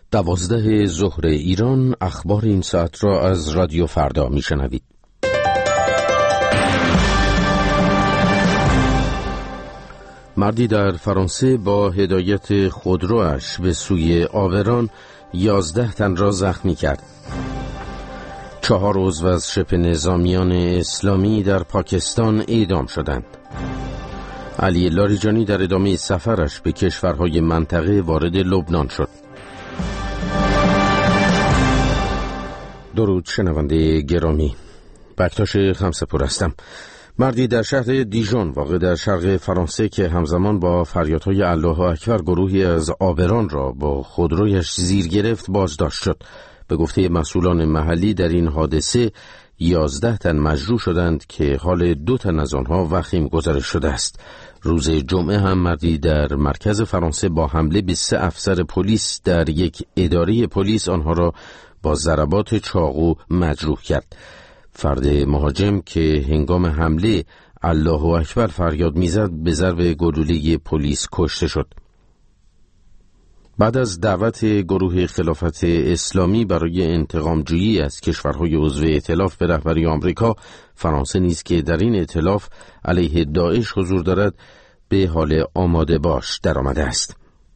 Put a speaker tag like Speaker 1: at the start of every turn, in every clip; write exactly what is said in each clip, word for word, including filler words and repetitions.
Speaker 1: دوازده ظهر ایران. اخبار این ساعت را از رادیو فردا میشنوید. مردی در فرانسه با هدایت خودرویش به سوی آوران یازده تن را زخمی کرد. چهار عضو از شبه نظامیان اسلامی در پاکستان اعدام شدند. علی لاریجانی در ادامه سفرش به کشورهای منطقه وارد لبنان شد. درود شنونده گرامی، بکتاش خمسه‌پور هستم. مردی در شهر دیژون واقع در شرق فرانسه که همزمان با فریادهای الله اکبر گروهی از آبران را با خودرویش زیر گرفت بازداشت شد. به گفته مسئولان محلی در این حادثه یازده تن مجروح شدند که حال دو تن از آنها وخیم گزارش شده است. روز جمعه هم مردی در مرکز فرانسه با حمله به سه افسر پلیس در یک اداره پلیس آنها را با ضربات چاقو مجروح کرد. فرد مهاجم که هنگام حمله الله اکبر فریاد میزد به ضرب گلوله پلیس کشته شد. بعد از دعوت گروه خلافت اسلامی برای انتقام جویی از کشورهای عضو ائتلاف به رهبری آمریکا، فرانسه نیز که در این ائتلاف علیه داعش حضور دارد به حال آماده باش درآمده است.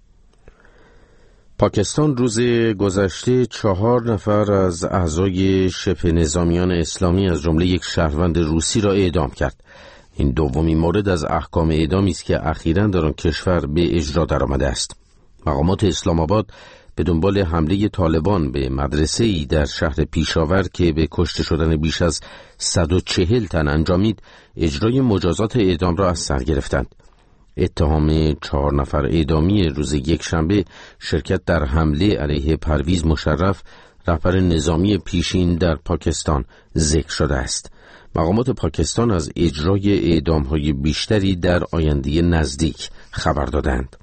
Speaker 1: پاکستان روز گذشته چهار نفر از اعضای شبه نظامیان اسلامی از جمله یک شهروند روسی را اعدام کرد. این دومین مورد از احکام اعدامی است که اخیراً در آن کشور به اجرا درآمده است. مقامات اسلام آباد به دنبال حمله طالبان به مدرسه‌ای در شهر پیشاور که به کشته شدن بیش از صد و چهل تن انجامید، اجرای مجازات اعدام را از سر گرفتند. اتهام چهار نفر اعدامی روز یک شنبه شرکت در حمله علیه پرویز مشرف، رهبر نظامی پیشین در پاکستان، ذکر شده است. مقامات پاکستان از اجرای اعدام‌های بیشتری در آینده نزدیک خبر دادند.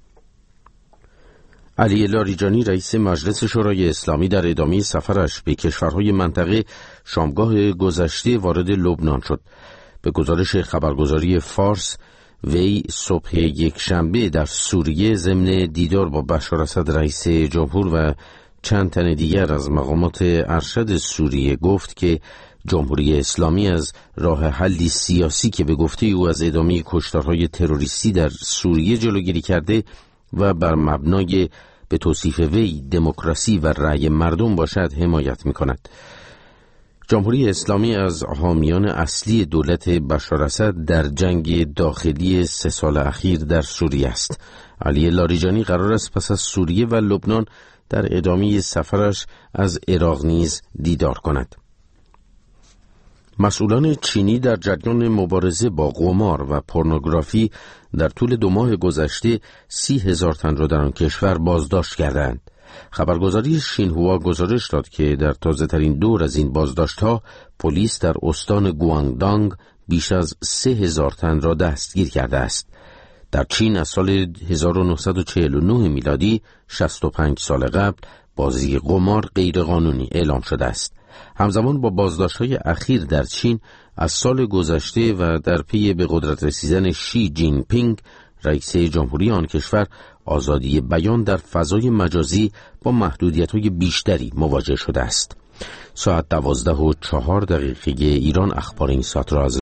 Speaker 1: علی لاریجانی رئیس مجلس شورای اسلامی در ادامه سفرش به کشورهای منطقه شامگاه گذشته وارد لبنان شد. به گزارش خبرگزاری فارس، وی صبح یک شنبه در سوریه ضمن دیدار با بشار اسد رئیس جمهور و چند تن دیگر از مقامات ارشد سوریه گفت که جمهوری اسلامی از راه حلی سیاسی که به گفته او از ادامه کشتارهای تروریستی در سوریه جلوگیری کرده و بر مبنای به توصیف وی دموکراسی و رأی مردم باشد حمایت می‌کند. جمهوری اسلامی از حامیان اصلی دولت بشار اسد در جنگ داخلی سه سال اخیر در سوریه است. علی لاریجانی قرار است پس از سوریه و لبنان در ادامه سفرش از عراق نیز دیدار کند. مسئولان چینی در جریان مبارزه با قمار و پورنوگرافی در طول دو ماه گذشته سی هزار تن را در آن کشور بازداشت کردند. خبرگزاری شینهوا گزارش داد که در تازه‌ترین دور از این بازداشت‌ها پلیس در استان گوانگدانگ بیش از سه هزار تن را دستگیر کرده است. در چین از سال هزار و نهصد و چهل و نه میلادی، شصت و پنج سال قبل، بازی قمار غیرقانونی اعلام شده است. همزمان با بازداشت‌های اخیر در چین از سال گذشته و در پی به قدرت رسیدن شی جین پینگ رئیس جمهوری آن کشور، آزادی بیان در فضای مجازی با محدودیت‌های بیشتری مواجه شده است. ساعت دوازده و چهار دقیقه ایران. اخبار این ساعت را از